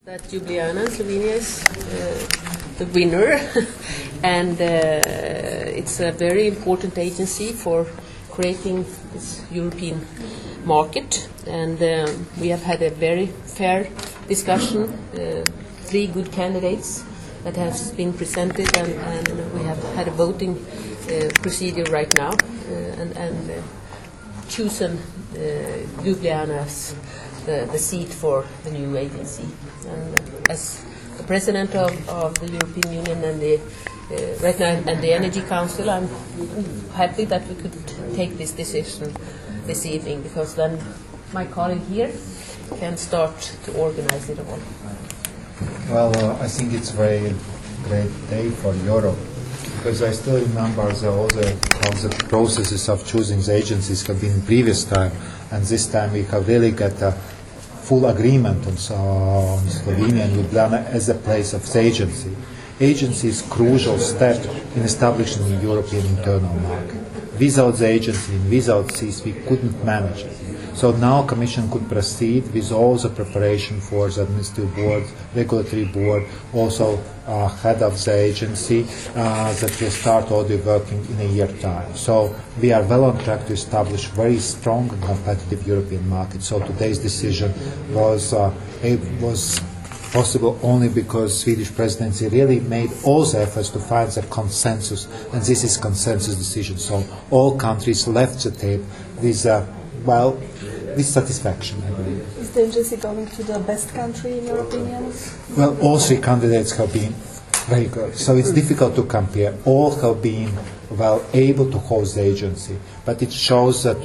That Ljubljana, Slovenia is the winner, and it's a very important agency for creating this European market. And we have had a very fair discussion, 3 good candidates that have been presented, and we have had a voting procedure right now, and chosen Ljubljana as the seat for the new agency. And as the president of the European Union and right now and the Energy Council, I'm happy that we could take this decision this evening, because then my colleague here can start to organize it all. Well, I think it's a very great day for Europe, because I still remember all the processes of choosing the agencies have been previous time, and this time we have really got a full agreement on Slovenia and Ljubljana as a place of the agency. Agency is a crucial step in establishing the European internal market. Without the agency and without this, we couldn't manage it. So now Commission could proceed with all the preparation for the administrative board, regulatory board, also head of the agency, that will start already working in a year's time. So we are well on track to establish very strong and competitive European market. So today's decision was possible only because Swedish presidency really made all the efforts to find the consensus, and this is consensus decision. So all countries left the table with with satisfaction, I believe. Is the agency going to the best country in your opinion? Well, all 3 candidates have been very good, so it's difficult to compare. All have been able to host the agency, but it shows that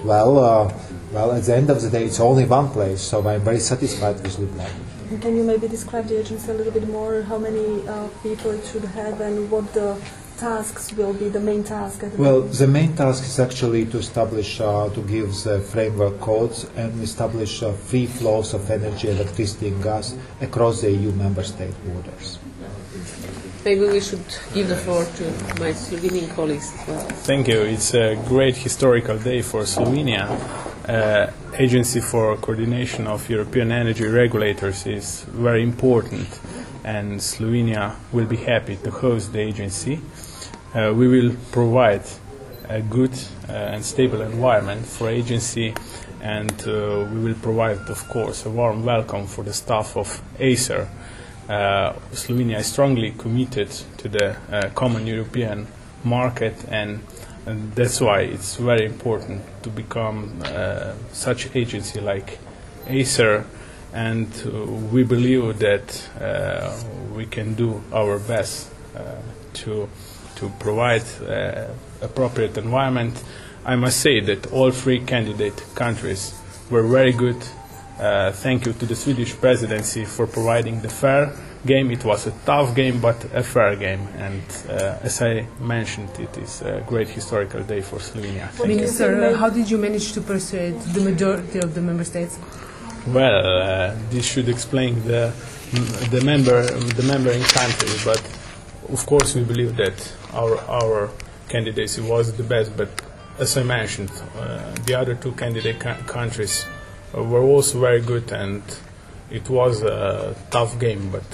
at the end of the day, it's only one place. So I'm very satisfied with Ljubljana. Can you maybe describe the agency a little bit more? How many people it should have, and what the tasks will be, the main task? Well, the main task is actually to establish, to give the framework codes and establish free flows of energy, electricity and gas across the EU member state borders. Maybe we should give the floor to my Slovenian colleagues as well. Thank you. It's a great historical day for Slovenia. Agency for Coordination of European Energy Regulators is very important, and Slovenia will be happy to host the agency. We will provide a good and stable environment for agency, and we will provide, of course, a warm welcome for the staff of Acer. Slovenia is strongly committed to the common European market, and that's why it's very important to become such agency like Acer, and we believe that we can do our best to provide appropriate environment. I must say that all 3 candidate countries were very good. Thank you to the Swedish presidency for providing the fair game. It was a tough game, but a fair game. And as I mentioned, it is a great historical day for Slovenia. Minister, how did you manage to persuade the majority of the member states? Well, this should explain the member in country, but of course we believe that our candidacy was the best. But as I mentioned, the other 2 candidate countries were also very good, and it was a tough game, but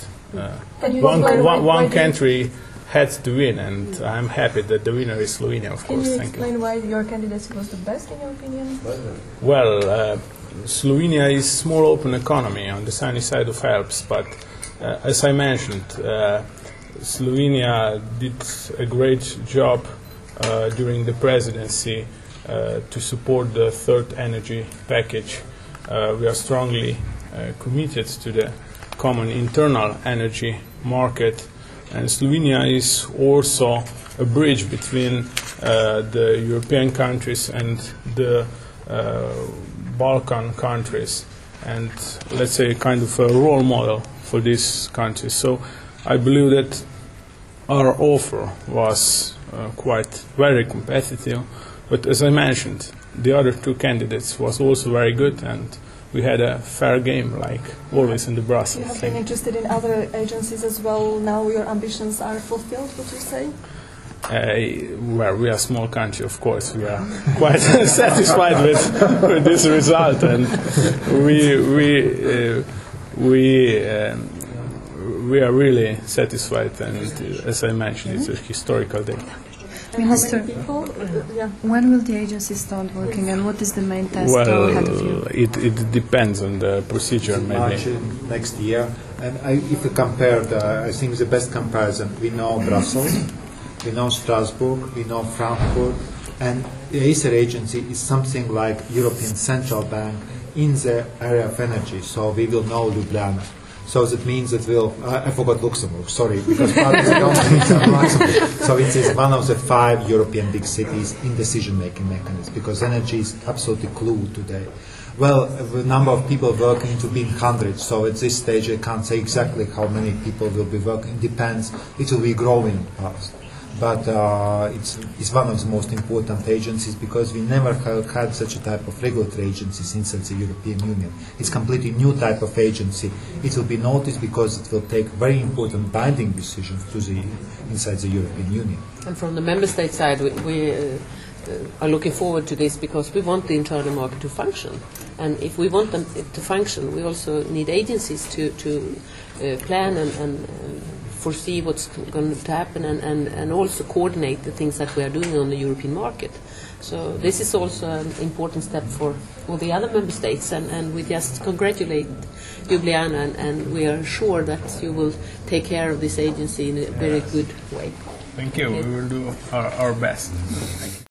one country had to win, and I'm happy that the winner is Slovenia, of course. Can you explain why your candidacy was the best in your opinion? Well, Slovenia is a small open economy on the sunny side of Alps, but as I mentioned, Slovenia did a great job during the presidency to support the 3rd energy package. We are strongly committed to the common internal energy market, and Slovenia is also a bridge between the European countries and the Balkan countries, and let's say kind of a role model for these countries. So I believe that our offer was very competitive, but as I mentioned, the other 2 candidates was also very good, and we had a fair game, like always in the Brussels. You have been interested in other agencies as well. Now your ambitions are fulfilled, would you say? Well, we are a small country, of course. We are quite satisfied with this result, and we we are really satisfied, and as I mentioned, it's a historical day. Minister, People, when will the agency start working, and what is the main task ahead of you? It depends on the procedure, March maybe. next year. And if you compare, I think the best comparison, we know Brussels, we know Strasbourg, we know Frankfurt, and the ACER agency is something like European Central Bank in the area of energy, so we will know Ljubljana. So that means that I forgot Luxembourg, sorry, because part of the government of Luxembourg. So it is one of the 5 European big cities in decision-making mechanisms, because energy is absolutely clue today. Well, the number of people working to be in hundreds, so at this stage I can't say exactly how many people will be working. It depends. It will be growing fast. But it's one of the most important agencies, because we never have had such a type of regulatory agency since the European Union. It's completely new type of agency. It will be noticed because it will take very important binding decisions inside the European Union. And from the member state side, we are looking forward to this, because we want the internal market to function. And if we want them to function, we also need agencies to plan and foresee what's going to happen, and also coordinate the things that we are doing on the European market. So this is also an important step for all the other member states, and we just congratulate Ljubljana, and we are sure that you will take care of this agency in a very good way. Thank you. We will do our best. Thank you.